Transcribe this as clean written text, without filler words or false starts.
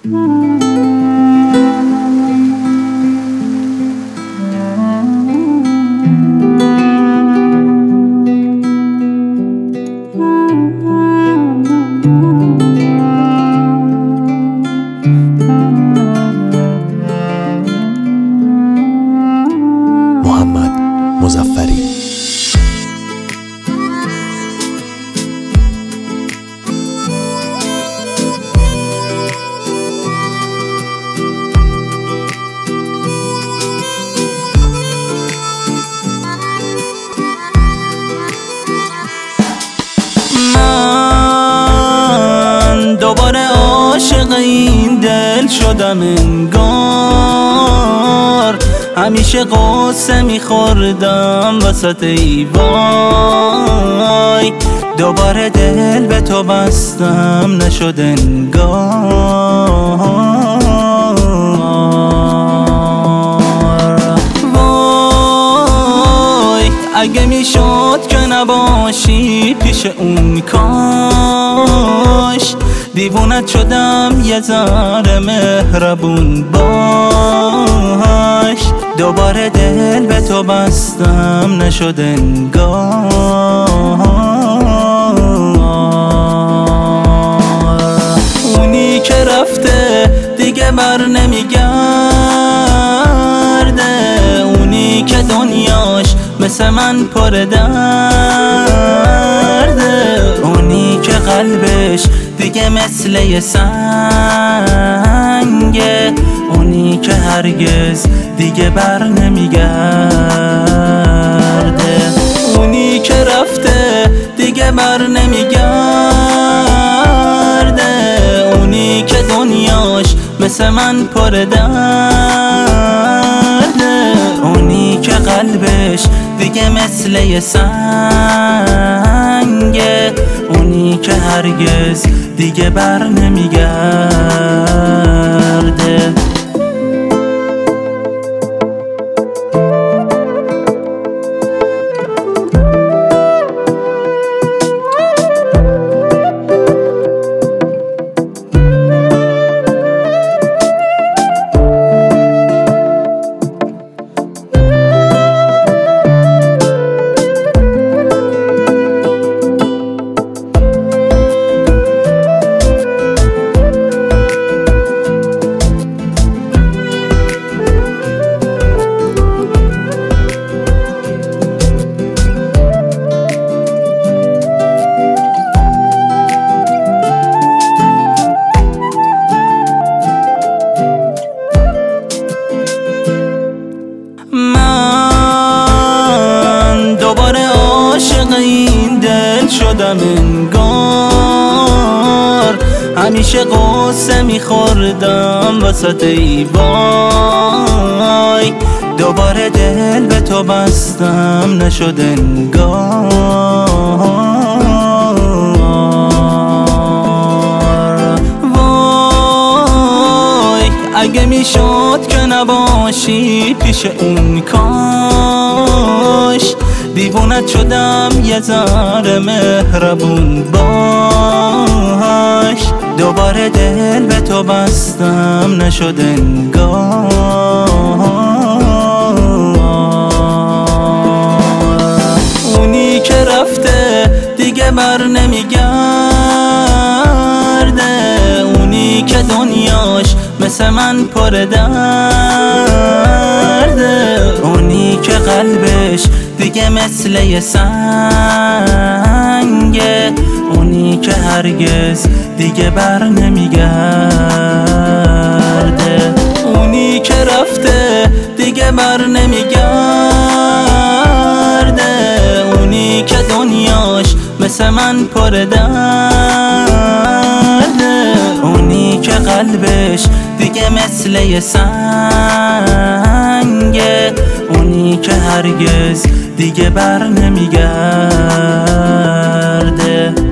محمد مظفری. من دوباره عاشق این دل شدم انگار، همیشه قصه میخوردم وسط ای وای، دوباره دل به تو بستم نشد انگار. وای اگه میشد که نباشی پیش اون کاش، دیوونت شدم یه ذره مهربون باش، دوباره دل به تو بستم نشد انگار. اونی که رفته دیگه بر نمیگرده، اونی که دنیاش مثل من پر درده، اونی که قلبش دیگه مثل یه سنگه، اونی که هرگز دیگه بر نمیگرده، اونی که رفته دیگه بر نمیگرده، اونی که دنیاش مثل من پر درده، اونی که قلبش دیگه مثل یه سنگه، اونی که هرگز دیگه بر نمیگرده. من دوباره عاشق این دل شدم انگار، همیشه قصه میخوردم وسط ای وای، دوباره دل به تو بستم نشد انگار. وای اگه میشد که نباشی پیش اون کاش، دیوونت شدم یه ذره مهربون باش، دوباره دل به تو بستم نشد انگار. اونی که رفته دیگه بر نمیگرده، اونی که دنیاش مثل من پر درده، اونی که قلبش دیگه مثل یه سنگه، اونی که هرگز دیگه بر نمیگرده، اونی که رفته دیگه بر نمیگرده، اونی که دنیاش مثل من پر درده، اونی که قلبش دیگه مثل یه سنگه، اونی که هرگز دیگه بر نمیگرده.